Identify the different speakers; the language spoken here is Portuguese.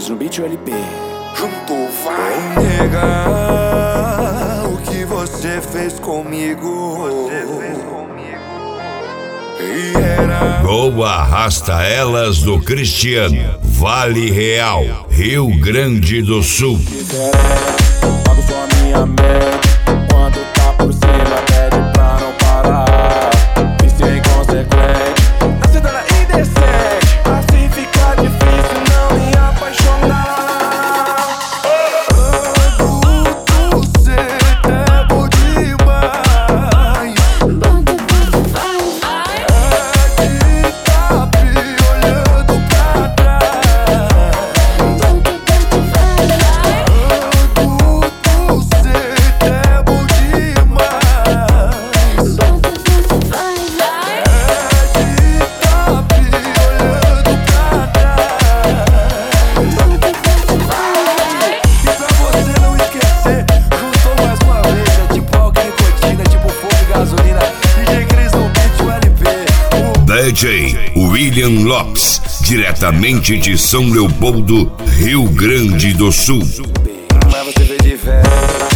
Speaker 1: Lopes no beat, o LP.
Speaker 2: Junto vai.
Speaker 3: Nega, o que você fez comigo? E era
Speaker 4: Gol Arrasta Elas do Cristiano, Vale Real, Rio Grande do Sul.
Speaker 1: Pago só minha média. Quando tá por cima, pede pra não parar. E ser inconsequente, na cidade indecente. Assim fica difícil não me apaixonar.
Speaker 3: você é bom demais. É de tapi olhando pra trás. Você é bom demais.
Speaker 4: DJ William Lopes, diretamente de São Leopoldo, Rio Grande do Sul.
Speaker 3: Mas você veio de velho.